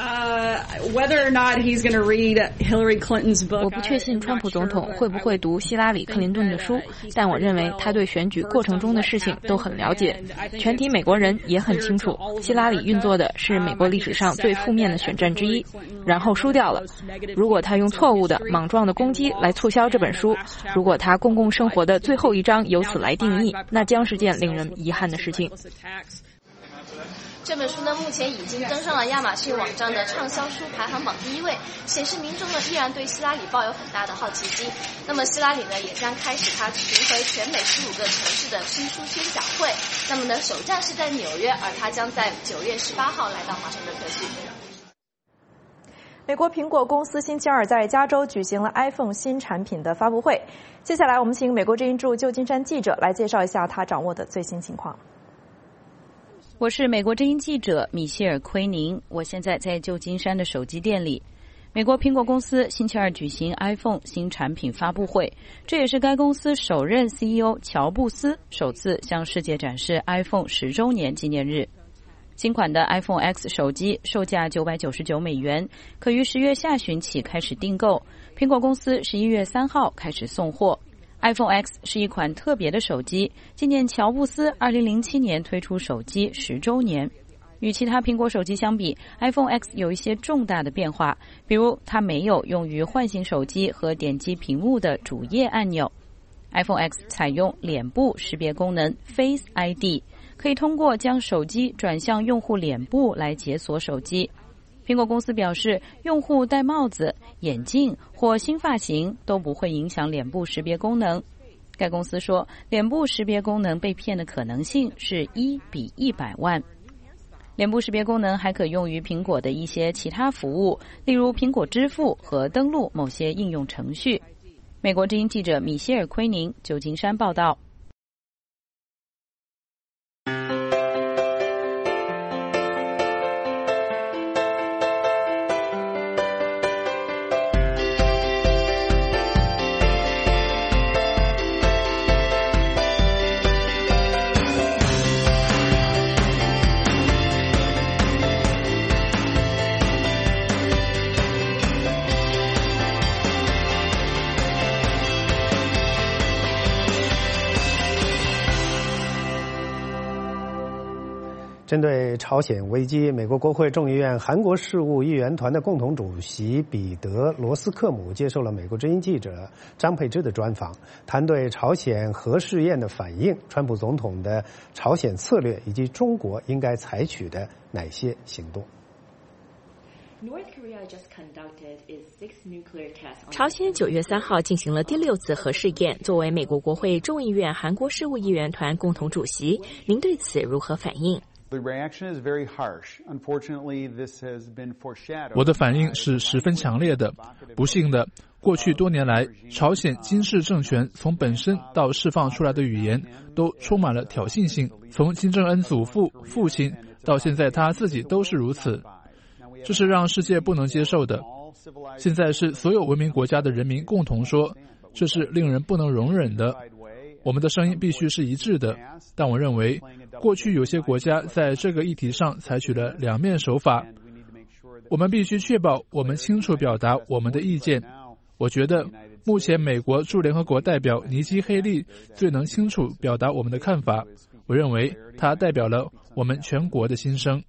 我不确信川普总统会不会读希拉里·克林顿的书，但我认为他对选举过程中的事情都很了解。全体美国人也很清楚，希拉里运作的是美国历史上最负面的选战之一，然后输掉了。如果他用错误的、莽撞的攻击来促销这本书，如果他公共生活的最后一章由此来定义，那将是件令人遗憾的事情。 这本书呢，目前已经登上了亚马逊网站的畅销书排行榜第1位，显示民众呢依然对希拉里抱有很大的好奇心。那么希拉里呢，也将开始他巡回全美15个城市的新书宣讲会。那么呢，首站是在纽约，而他将在9月18号来到华盛顿特区。 美国苹果公司星期二在加州举行了 iPhone 新产品的发布会。接下来我们请美国之音驻旧金山记者来介绍一下他掌握的最新情况。 我是美国之音记者米歇尔·奎宁，我现在在旧金山的手机店里。美国苹果公司星期二举行 iPhone 新产品发布会，这也是该公司首任 CEO 乔布斯首次向世界展示 iPhone 10周年纪念日。新款的 iPhone X 手机售价999美元，可于10月下旬起开始订购，苹果公司11月3号开始送货。iPhone X 是一款特别的手机，纪念乔布斯2007年推出手机10周年。与其他苹果手机相比， iPhone X 有一些重大的变化，比如它没有用于唤醒手机和点击屏幕的主页按钮。iPhone X 采用脸部识别功能 Face ID， 可以通过将手机转向用户脸部来解锁手机。苹果公司表示，用户戴帽子、眼镜或新发型都不会影响脸部识别功能。该公司说，脸部识别功能被骗的可能性是1比100万。脸部识别功能还可用于苹果的一些其他服务，例如苹果支付和登录某些应用程序。美国之音记者米歇尔·奎宁，旧金山报道。 针对朝鲜危机，美国国会众议院韩国事务议员团的共同主席彼得·罗斯克姆接受了美国之音记者张佩芝的专访，谈对朝鲜核试验的反应、川普总统的朝鲜策略以及中国应该采取的哪些行动。 朝鲜9月3号进行了第6次核试验。作为美国国会众议院韩国事务议员团共同主席，您对此如何反应？ 我的反应是十分强烈的。不幸的，过去多年来，朝鲜金氏政权从本身到释放出来的语言都充满了挑衅性，从金正恩祖父、父亲到现在他自己都是如此。这是让世界不能接受的。现在是所有文明国家的人民共同说，这是令人不能容忍的。我们的声音必须是一致的，但我认为过去有些国家在这个议题上采取了两面手法。我们必须确保我们清楚表达我们的意见。我觉得目前美国驻联合国代表尼基·黑利最能清楚表达我们的看法。我认为他代表了我们全国的心声。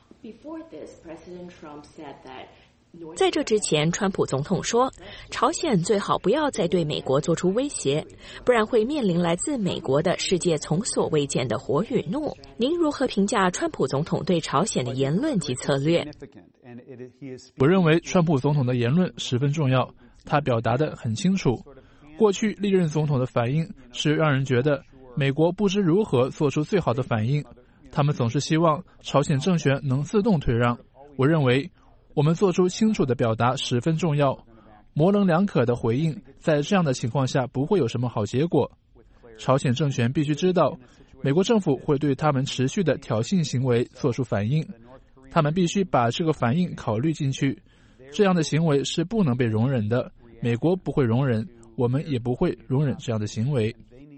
在这之前，川普总统说，朝鲜最好不要再对美国做出威胁，不然会面临来自美国的世界从所未见的火与怒。您如何评价川普总统对朝鲜的言论及策略？ 我认为川普总统的言论十分重要，他表达得很清楚。过去历任总统的反应是让人觉得美国不知如何做出最好的反应，他们总是希望朝鲜政权能自动退让。我认为我们做出清楚的表达十分重要，模棱两可的回应在这样的情况下不会有什么好结果。朝鲜政权必须知道，美国政府会对他们持续的挑衅行为做出反应，他们必须把这个反应考虑进去。这样的行为是不能被容忍的，美国不会容忍，我们也不会容忍这样的行为。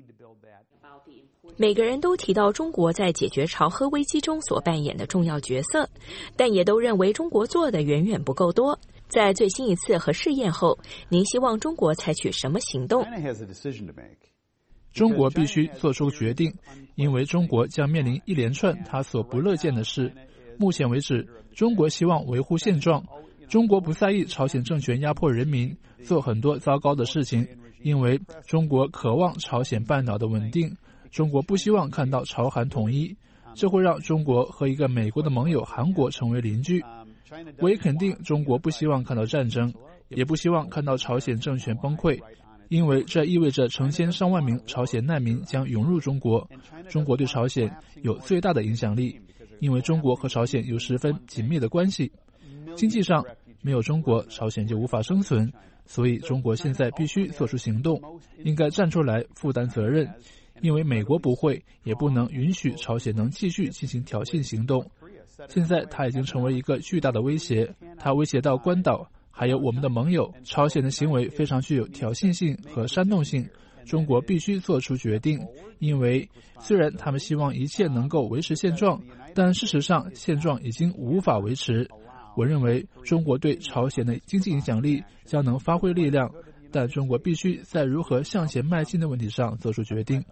每个人都提到中国在解决朝核危机中所扮演的重要角色，但也都认为中国做的远远不够多。在最新一次核试验后，您希望中国采取什么行动？ 中国必须做出决定，因为中国将面临一连串他所不乐见的事。目前为止，中国希望维护现状，中国不在意朝鲜政权压迫人民，做很多糟糕的事情，因为中国渴望朝鲜半岛的稳定。中国不希望看到朝韩统一，这会让中国和一个美国的盟友韩国成为邻居。我也肯定中国不希望看到战争，也不希望看到朝鲜政权崩溃，因为这意味着成千上万名朝鲜难民将涌入中国。中国对朝鲜有最大的影响力，因为中国和朝鲜有十分紧密的关系。经济上，没有中国，朝鲜就无法生存，所以中国现在必须做出行动，应该站出来负担责任。因为美国不会也不能允许朝鲜能继续进行挑衅行动。现在它已经成为一个巨大的威胁，它威胁到关岛还有我们的盟友。朝鲜的行为非常具有挑衅性和煽动性，中国必须做出决定，因为虽然他们希望一切能够维持现状，但事实上现状已经无法维持。我认为中国对朝鲜的经济影响力将能发挥力量，但中国必须在如何向前迈进的问题上做出决定。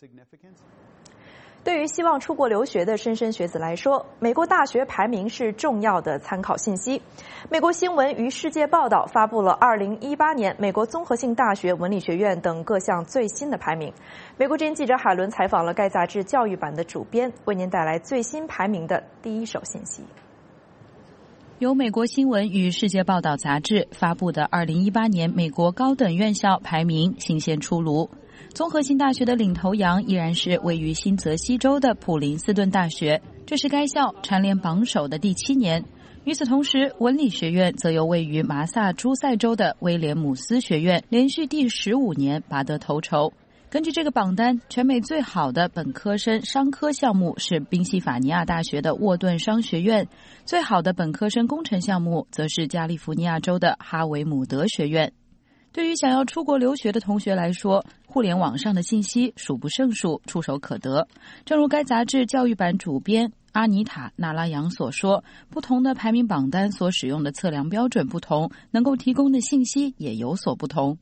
对于希望出国留学的莘莘学子来说，美国大学排名是重要的参考信息。美国新闻与世界报道发布了2018年美国综合性大学、文理学院等各项最新的排名。美国之音记者海伦采访了该杂志教育版的主编，为您带来最新排名的第一手信息。 由美国新闻与世界报道杂志发布的2018年美国高等院校排名新鲜出炉。综合性大学的领头羊依然是位于新泽西州的普林斯顿大学，这是该校蝉联榜首的第7年。与此同时，文理学院则由位于麻萨诸塞州的威廉姆斯学院连续第15年拔得头筹。根据这个榜单，全美最好的本科生商科项目是宾夕法尼亚大学的沃顿商学院，最好的本科生工程项目则是加利福尼亚州的哈维姆德学院。对于想要出国留学的同学来说，互联网上的信息数不胜数，触手可得。正如该杂志教育版主编阿尼塔·纳拉扬所说，不同的排名榜单所使用的测量标准不同，能够提供的信息也有所不同。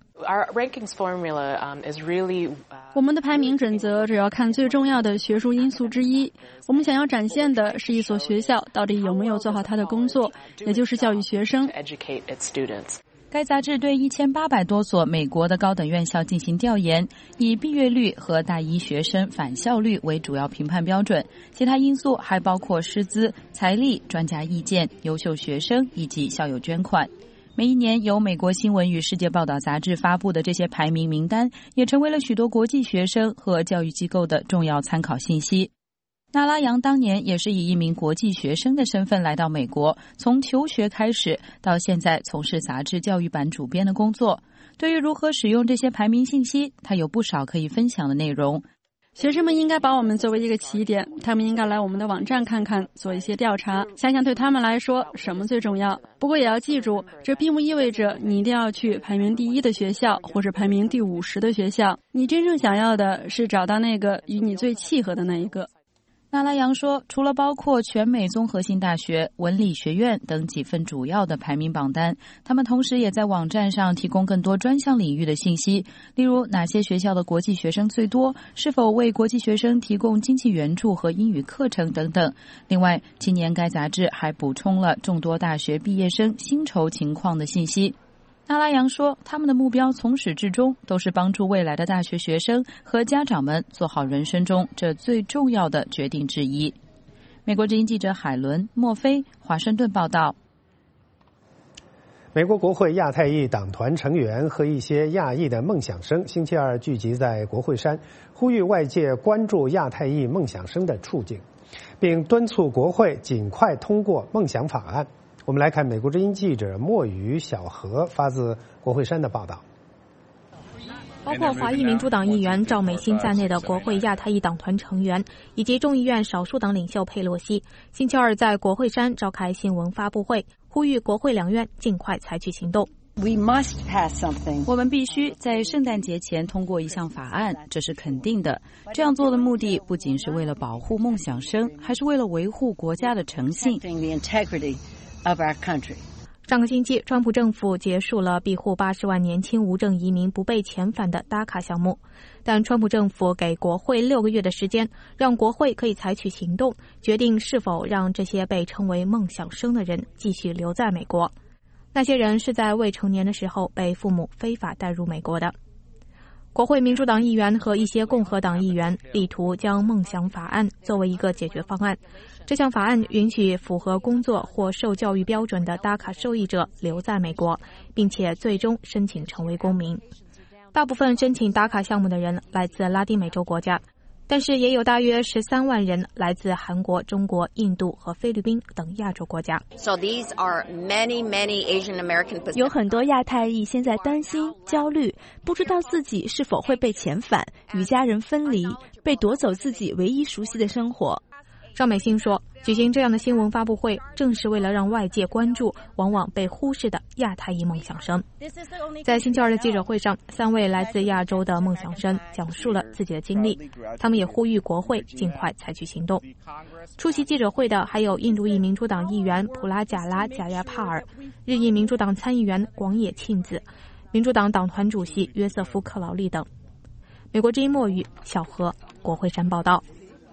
我们的排名准则主要看最重要的学术因素之一，我们想要展现的是一所学校到底有没有做好它的工作，也就是教育学生。 该杂志对1800多所美国的高等院校进行调研，以毕业率和大一学生返校率为主要评判标准，其他因素还包括师资、财力、专家意见、优秀学生以及校友捐款。每一年由美国新闻与世界报道杂志发布的这些排名名单，也成为了许多国际学生和教育机构的重要参考信息。纳拉扬当年也是以一名国际学生的身份来到美国，从求学开始到现在从事杂志教育版主编的工作。对于如何使用这些排名信息，他有不少可以分享的内容。 学生们应该把我们作为一个起点，他们应该来我们的网站看看，做一些调查，想想对他们来说什么最重要。不过也要记住，这并不意味着你一定要去排名第1的学校或者排名第50的学校，你真正想要的是找到那个与你最契合的那一个。 纳拉扬说，除了包括全美综合性大学、文理学院等几份主要的排名榜单，他们同时也在网站上提供更多专项领域的信息，例如哪些学校的国际学生最多，是否为国际学生提供经济援助和英语课程等等。另外，今年该杂志还补充了众多大学毕业生薪酬情况的信息。纳拉扬说，他们的目标从始至终都是帮助未来的大学学生和家长们做好人生中这最重要的决定之一。美国之音记者海伦·莫菲华盛顿报道。 美国国会亚太裔党团成员和一些亚裔的梦想生星期二聚集在国会山，呼吁外界关注亚太裔梦想生的处境，并敦促国会尽快通过梦想法案。我们来看美国之音记者墨鱼小何发自国会山的报道。 包括华裔民主党议员赵美心在内的国会亚太裔党团成员以及众议院少数党领袖佩洛西星期二在国会山召开新闻发布会，呼吁国会两院尽快采取行动。 我们必须在圣诞节前通过一项法案，这是肯定的。这样做的目的不仅是为了保护梦想生，还是为了维护国家的诚信。 上个星期，川普政府结束了庇护80万年轻无证移民不被遣返的达卡项目，但川普政府给国会6个月的时间，让国会可以采取行动，决定是否让这些被称为梦想生的人继续留在美国。那些人是在未成年的时候被父母非法带入美国的。国会民主党议员和一些共和党议员力图将梦想法案作为一个解决方案。这项法案允许符合工作或受教育标准的达卡受益者留在美国，并且最终申请成为公民。大部分申请达卡项目的人来自拉丁美洲国家，但是也有大约13万人来自韩国、中国、印度和菲律宾等亚洲国家。 有很多亚太裔现在担心、焦虑，不知道自己是否会被遣返、与家人分离、被夺走自己唯一熟悉的生活。 赵美心说，举行这样的新闻发布会正是为了让外界关注往往被忽视的亚太裔梦想生。在星期二的记者会上，3位来自亚洲的梦想生讲述了自己的经历，他们也呼吁国会尽快采取行动。出席记者会的还有印度裔民主党议员普拉贾拉贾亚帕尔、日裔民主党参议员广野庆子、民主党党团主席约瑟夫克劳利等。美国之音墨鱼小何，国会山报道。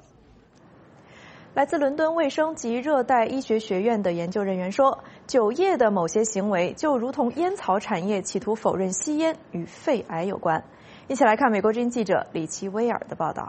来自伦敦卫生及热带医学学院的研究人员说，酒业的某些行为就如同烟草产业企图否认吸烟与肺癌有关。一起来看美国之音记者李奇威尔的报道。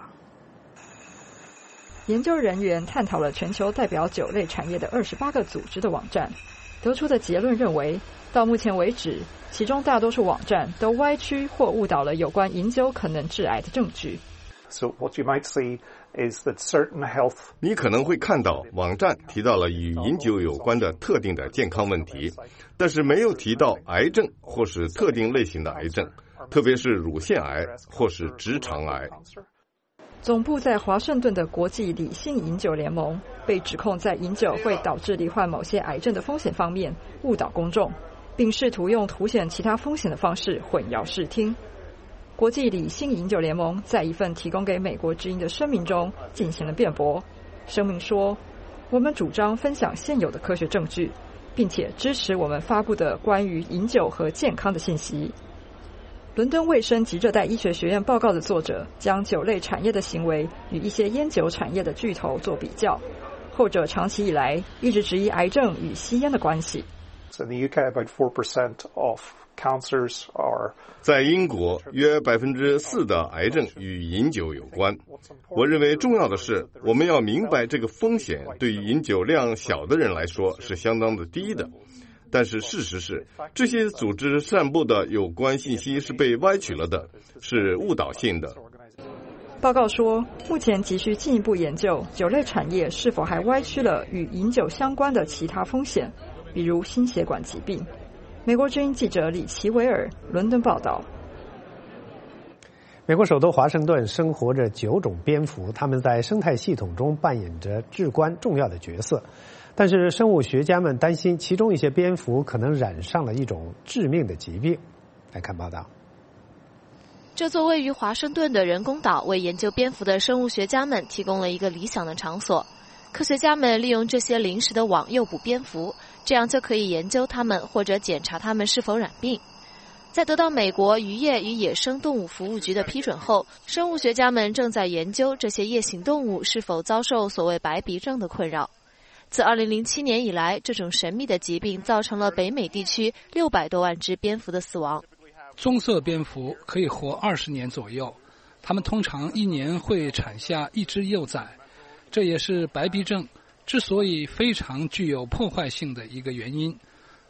研究人员探讨了全球代表酒类产业的28个组织的网站，得出的结论认为，到目前为止，其中大多数网站都歪曲或误导了有关饮酒可能致癌的证据。 So what you might see is that certain health 你可能会看到网站提到了与饮酒有关的特定的健康问题，但是没有提到癌症或是特定类型的癌症，特别是乳腺癌或是直肠癌。 总部在华盛顿的国际理性饮酒联盟被指控在饮酒会导致罹患某些癌症的风险方面误导公众，并试图用凸显其他风险的方式混淆视听。国际理性饮酒联盟在一份提供给美国之音的声明中进行了辩驳。声明说，我们主张分享现有的科学证据，并且支持我们发布的关于饮酒和健康的信息。伦敦卫生及热带医学学院报告的作者将酒类产业的行为与一些烟酒产业的巨头做比较，后者长期以来一直质疑癌症与吸烟的关系。 In the UK, about 4% of cancers are 在英国，约4%的癌症与饮酒有关。我认为重要的是，我们要明白这个风险对于饮酒量小的人来说是相当的低的。但是事实是，这些组织散布的有关信息是被歪曲了的，是误导性的。 报告说，目前急需进一步研究酒类产业是否还歪曲了与饮酒相关的其他风险，比如心血管疾病。美国之音记者李奇维尔，伦敦报道。 美国首都华盛顿生活着9种蝙蝠，它们在生态系统中扮演着至关重要的角色。但是生物学家们担心，其中一些蝙蝠可能染上了一种致命的疾病。来看报道。 这座位于华盛顿的人工岛为研究蝙蝠的生物学家们提供了一个理想的场所。科学家们利用这些临时的网诱捕蝙蝠，这样就可以研究它们或者检查它们是否染病。在得到美国渔业与野生动物服务局的批准后，生物学家们正在研究这些夜行动物是否遭受所谓白鼻症的困扰。自2007年以来，这种神秘的疾病造成了北美地区600多万只蝙蝠的死亡。 棕色蝙蝠可以活20年左右，它们通常1年会产下1只幼崽，这也是白鼻症之所以非常具有破坏性的一个原因。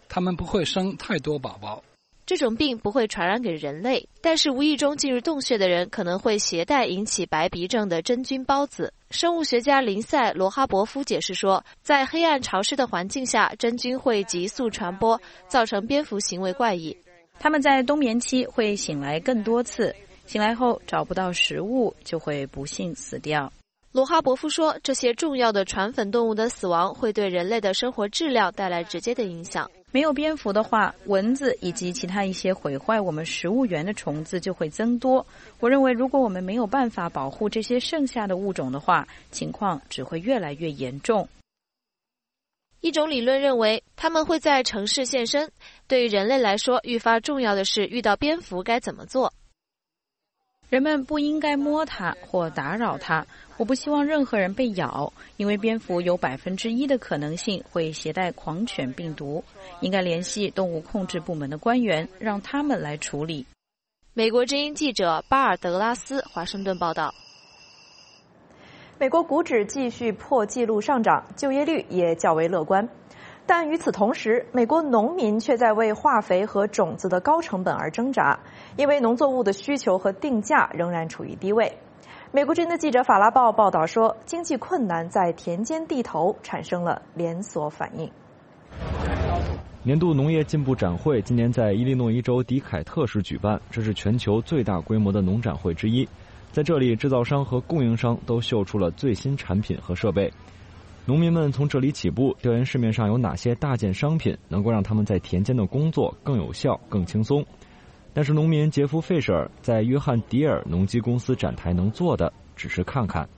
他们不会生太多宝宝。 这种病不会传染给人类，但是无意中进入洞穴的人可能会携带引起白鼻症的真菌孢子。生物学家林赛·罗哈伯夫解释说，在黑暗潮湿的环境下，真菌会急速传播，造成蝙蝠行为怪异。 它们在冬眠期会醒来更多次，醒来后找不到食物，就会不幸死掉。 罗哈伯夫说，这些重要的传粉动物的死亡会对人类的生活质量带来直接的影响。 没有蝙蝠的话，蚊子以及其他一些毁坏我们食物源的虫子就会增多。我认为，如果我们没有办法保护这些剩下的物种的话，情况只会越来越严重。 一种理论认为，它们会在城市现身。对于人类来说，愈发重要的是遇到蝙蝠该怎么做。 人们不应该摸它或打扰它。我不希望任何人被咬，因为蝙蝠有1%的可能性会携带狂犬病毒。应该联系动物控制部门的官员，让他们来处理。 美国之音记者巴尔德拉斯华盛顿报道。 美国股指继续破纪录上涨，就业率也较为乐观。但与此同时，美国农民却在为化肥和种子的高成本而挣扎，因为农作物的需求和定价仍然处于低位。美国之音的记者法拉报报道说，经济困难在田间地头产生了连锁反应。 年度农业进步展会今年在伊利诺伊州迪凯特市举办，这是全球最大规模的农展会之一。在这里，制造商和供应商都秀出了最新产品和设备。农民们从这里起步，调研市面上有哪些大件商品能够让他们在田间的工作更有效、更轻松。但是农民杰夫·费舍尔在约翰迪尔农机公司展台能做的只是看看。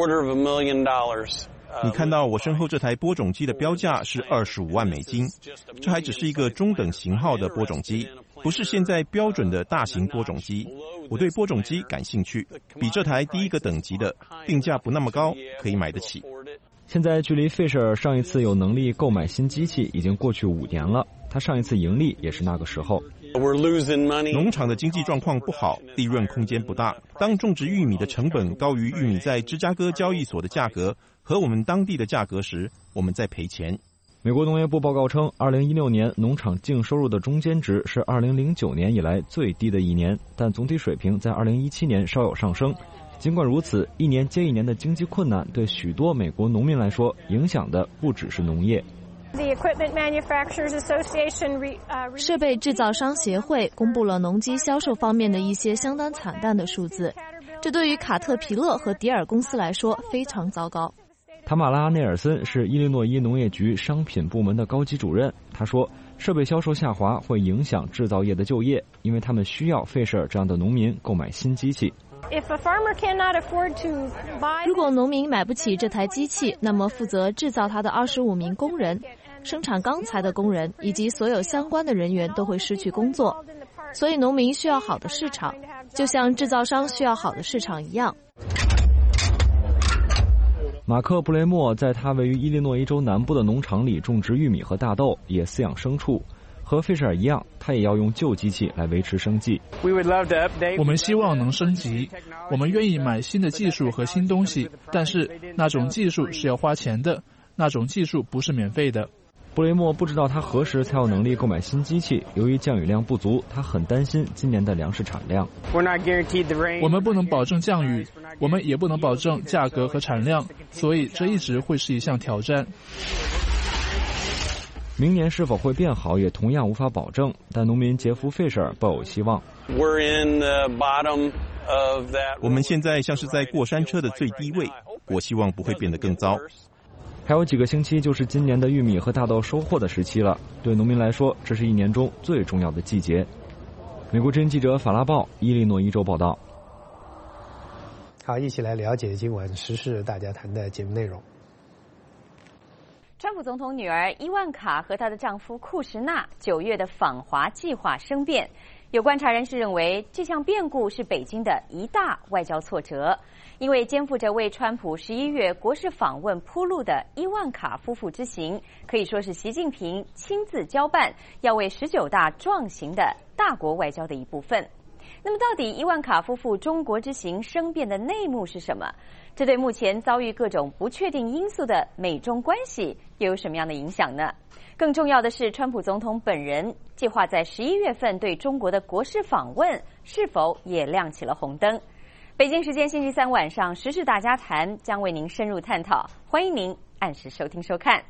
你看到我身后这台播种机的标价是25万美金，这还只是一个中等型号的播种机，不是现在标准的大型播种机。我对播种机感兴趣，比这台第一个等级的，定价不那么高，可以买得起。 现在距离费舍尔上一次有能力购买新机器已经过去5年了，他上一次盈利也是那个时候。 农场的经济状况不好，利润空间不大。当种植玉米的成本高于玉米在芝加哥交易所的价格和我们当地的价格时，我们在赔钱。 美国农业部报告称，2016年农场净收入的中间值是2009年以来最低的一年，但总体水平在2017年稍有上升。尽管如此，一年接一年的经济困难对许多美国农民来说，影响的不只是农业。 设备制造商协会公布了农机销售方面的一些相当惨淡的数字，这对于卡特皮勒和迪尔公司来说非常糟糕。 塔马拉·内尔森是伊利诺伊农业局商品部门的高级主任，他说，设备销售下滑会影响制造业的就业，因为他们需要费舍尔这样的农民购买新机器。 如果农民买不起这台机器，那么负责制造它的25名工人、生产钢材的工人以及所有相关的人员都会失去工作。所以农民需要好的市场，就像制造商需要好的市场一样。 马克·布雷默在他位于伊利诺伊州南部的农场里种植玉米和大豆，也饲养牲畜。和费舍尔一样，他也要用旧机器来维持生计。 我们希望能升级，我们愿意买新的技术和新东西，但是那种技术是要花钱的，那种技术不是免费的。 布雷默不知道他何时才有能力购买新机器，由于降雨量不足，他很担心今年的粮食产量。 我们不能保证降雨，我们也不能保证价格和产量，所以这一直会是一项挑战。 明年是否会变好也同样无法保证，但农民杰夫·费舍尔抱有希望。 我们现在像是在过山车的最低位，我希望不会变得更糟。 还有几个星期就是今年的玉米和大豆收获的时期了，对农民来说，这是一年中最重要的季节。美国之音记者法拉报，伊利诺伊州报道。 好，一起来了解今晚时事大家谈的节目内容。 川普总统女儿伊万卡和她的丈夫库什纳9月的访华计划生变，有观察人士认为，这项变故是北京的一大外交挫折，因为肩负着为川普11月国事访问铺路的伊万卡夫妇之行，可以说是习近平亲自交办，要为19大壮行的大国外交的一部分。 那么，到底伊万卡夫妇中国之行生变的内幕是什么？这对目前遭遇各种不确定因素的美中关系又有什么样的影响呢？更重要的是，川普总统本人计划在11月份对中国的国事访问，是否也亮起了红灯？北京时间星期三晚上，时事大家谈将为您深入探讨，欢迎您按时收听收看。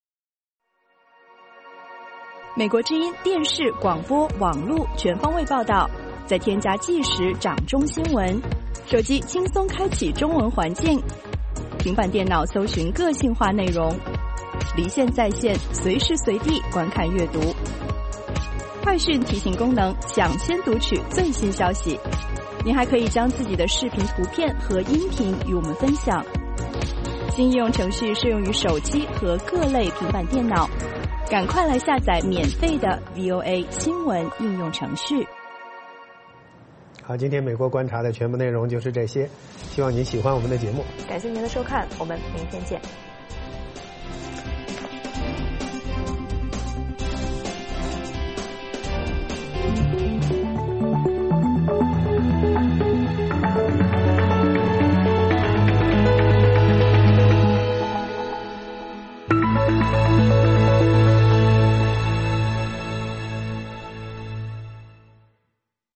美国之音电视、广播、网络全方位报道，再添加即时掌中新闻，手机轻松开启中文环境，平板电脑搜寻个性化内容，离线在线，随时随地观看阅读。快讯提醒功能，抢先读取最新消息。您还可以将自己的视频、图片和音频与我们分享。新应用程序适用于手机和各类平板电脑，赶快来下载免费的 VOA 新闻应用程序。 好，今天美国观察的全部内容就是这些，希望您喜欢我们的节目。 感谢您的收看，我们明天见。